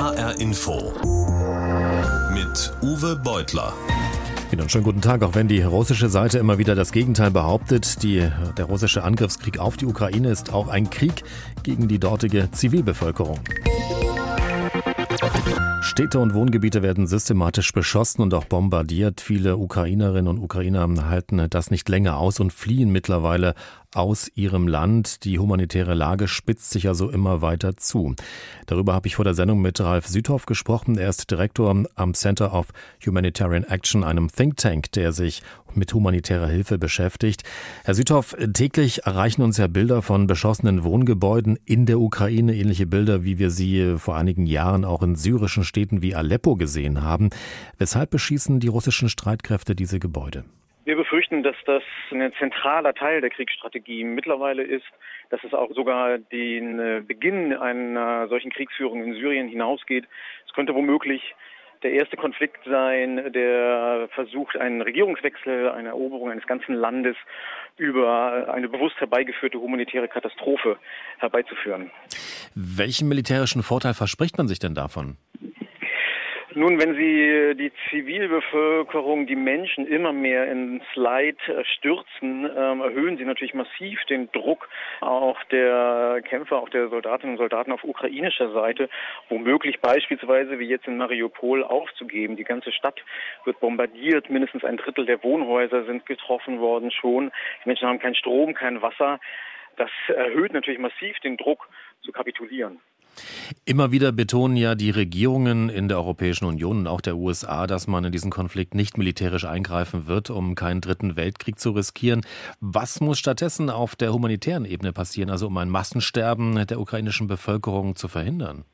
HR Info mit Uwe Beutler. Einen schönen guten Tag, auch wenn die russische Seite immer wieder das Gegenteil behauptet. Der russische Angriffskrieg auf die Ukraine ist auch ein Krieg gegen die dortige Zivilbevölkerung. Städte und Wohngebiete werden systematisch beschossen und auch bombardiert. Viele Ukrainerinnen und Ukrainer halten das nicht länger aus und fliehen mittlerweile aus ihrem Land. Die humanitäre Lage spitzt sich also immer weiter zu. Darüber habe ich vor der Sendung mit Ralf Süthoff gesprochen. Er ist Direktor am Center of Humanitarian Action, einem Think Tank, der sich mit humanitärer Hilfe beschäftigt. Herr Süthoff, täglich erreichen uns ja Bilder von beschossenen Wohngebäuden in der Ukraine, ähnliche Bilder, wie wir sie vor einigen Jahren auch in syrischen Städten wie Aleppo gesehen haben. Weshalb beschießen die russischen Streitkräfte diese Gebäude? Wir befürchten, dass das ein zentraler Teil der Kriegsstrategie mittlerweile ist, dass es auch sogar den Beginn einer solchen Kriegsführung in Syrien hinausgeht. Es könnte womöglich der erste Konflikt sein, der versucht, einen Regierungswechsel, eine Eroberung eines ganzen Landes über eine bewusst herbeigeführte humanitäre Katastrophe herbeizuführen. Welchen militärischen Vorteil verspricht man sich denn davon? Nun, wenn Sie die Zivilbevölkerung, die Menschen immer mehr ins Leid stürzen, erhöhen Sie natürlich massiv den Druck auch der Kämpfer, auch der Soldatinnen und Soldaten auf ukrainischer Seite, womöglich beispielsweise wie jetzt in Mariupol aufzugeben. Die ganze Stadt wird bombardiert, mindestens ein Drittel der Wohnhäuser sind getroffen worden schon. Die Menschen haben keinen Strom, kein Wasser. Das erhöht natürlich massiv den Druck zu kapitulieren. Immer wieder betonen ja die Regierungen in der Europäischen Union und auch der USA, dass man in diesen Konflikt nicht militärisch eingreifen wird, um keinen dritten Weltkrieg zu riskieren. Was muss stattdessen auf der humanitären Ebene passieren, also um ein Massensterben der ukrainischen Bevölkerung zu verhindern?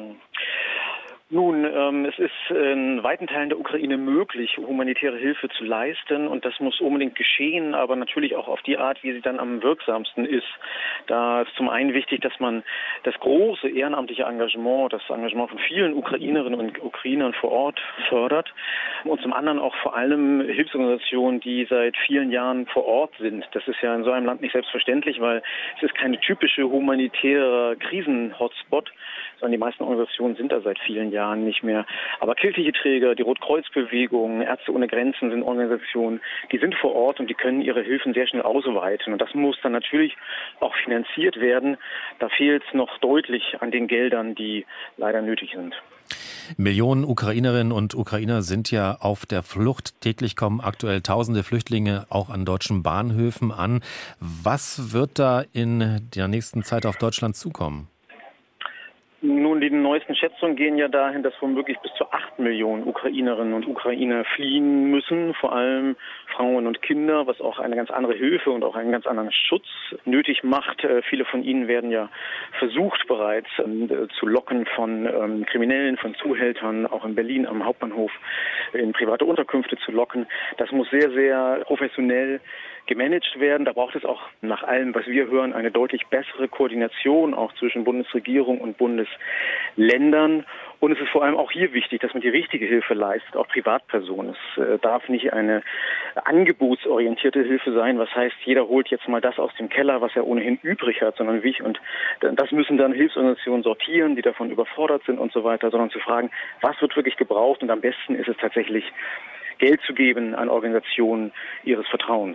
Nun, es ist in weiten Teilen der Ukraine möglich, humanitäre Hilfe zu leisten, und das muss unbedingt geschehen, aber natürlich auch auf die Art, wie sie dann am wirksamsten ist. Da ist zum einen wichtig, dass man das große ehrenamtliche Engagement, das Engagement von vielen Ukrainerinnen und Ukrainern vor Ort fördert, und zum anderen auch vor allem Hilfsorganisationen, die seit vielen Jahren vor Ort sind. Das ist ja in so einem Land nicht selbstverständlich, weil es ist keine typische humanitäre Krisen-Hotspot, sondern die meisten Organisationen sind da seit vielen Jahren nicht mehr. Aber kirchliche Träger, die Rotkreuzbewegung, Ärzte ohne Grenzen sind Organisationen, die sind vor Ort und die können ihre Hilfen sehr schnell ausweiten. Und das muss dann natürlich auch finanziert werden. Da fehlt es noch deutlich an den Geldern, die leider nötig sind. Millionen Ukrainerinnen und Ukrainer sind ja auf der Flucht. Täglich kommen aktuell tausende Flüchtlinge auch an deutschen Bahnhöfen an. Was wird da in der nächsten Zeit auf Deutschland zukommen? Nun, die neuesten Schätzungen gehen ja dahin, dass womöglich bis zu 8 Millionen Ukrainerinnen und Ukrainer fliehen müssen, vor allem Frauen und Kinder, was auch eine ganz andere Hilfe und auch einen ganz anderen Schutz nötig macht. Viele von ihnen werden ja versucht bereits zu locken von Kriminellen, von Zuhältern, auch in Berlin am Hauptbahnhof in private Unterkünfte zu locken. Das muss sehr, sehr professionell gemanagt werden. Da braucht es auch nach allem, was wir hören, eine deutlich bessere Koordination auch zwischen Bundesregierung und Bundesländern. Und es ist vor allem auch hier wichtig, dass man die richtige Hilfe leistet, auch Privatpersonen. Es darf nicht eine angebotsorientierte Hilfe sein, was heißt, jeder holt jetzt mal das aus dem Keller, was er ohnehin übrig hat, sondern und das müssen dann Hilfsorganisationen sortieren, die davon überfordert sind und so weiter, sondern zu fragen, was wird wirklich gebraucht, und am besten ist es tatsächlich, Geld zu geben an Organisationen ihres Vertrauens.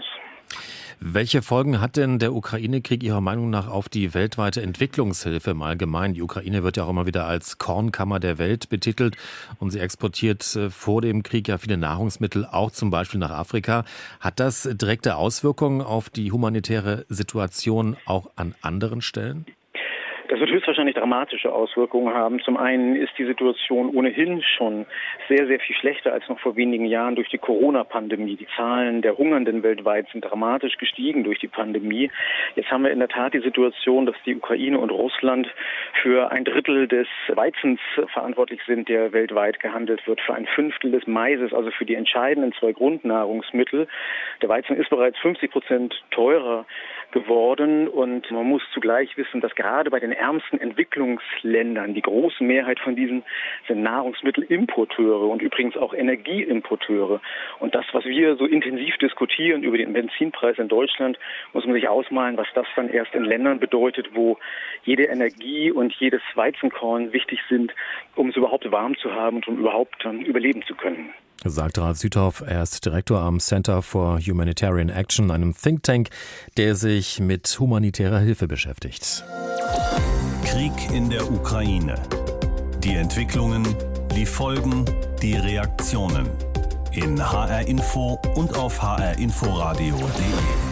Welche Folgen hat denn der Ukraine-Krieg Ihrer Meinung nach auf die weltweite Entwicklungshilfe im Allgemeinen? Die Ukraine wird ja auch immer wieder als Kornkammer der Welt betitelt und sie exportiert vor dem Krieg ja viele Nahrungsmittel, auch zum Beispiel nach Afrika. Hat das direkte Auswirkungen auf die humanitäre Situation auch an anderen Stellen? Das wird höchstwahrscheinlich dramatische Auswirkungen haben. Zum einen ist die Situation ohnehin schon sehr, sehr viel schlechter als noch vor wenigen Jahren durch die Corona-Pandemie. Die Zahlen der Hungernden weltweit sind dramatisch gestiegen durch die Pandemie. Jetzt haben wir in der Tat die Situation, dass die Ukraine und Russland für ein Drittel des Weizens verantwortlich sind, der weltweit gehandelt wird, für ein Fünftel des Maises, also für die entscheidenden 2 Grundnahrungsmittel. Der Weizen ist bereits 50% teurer geworden, und man muss zugleich wissen, dass gerade bei den ärmsten Entwicklungsländern, die große Mehrheit von diesen sind Nahrungsmittelimporteure und übrigens auch Energieimporteure. Und das, was wir so intensiv diskutieren über den Benzinpreis in Deutschland, muss man sich ausmalen, was das dann erst in Ländern bedeutet, wo jede Energie und jedes Weizenkorn wichtig sind, um überhaupt warm zu haben und um überhaupt überleben zu können. Sagt Ralf Süthoff, er ist Direktor am Center for Humanitarian Action, einem Think Tank, der sich mit humanitärer Hilfe beschäftigt. Krieg in der Ukraine. Die Entwicklungen, die Folgen, die Reaktionen. In HR Info und auf hrinforadio.de.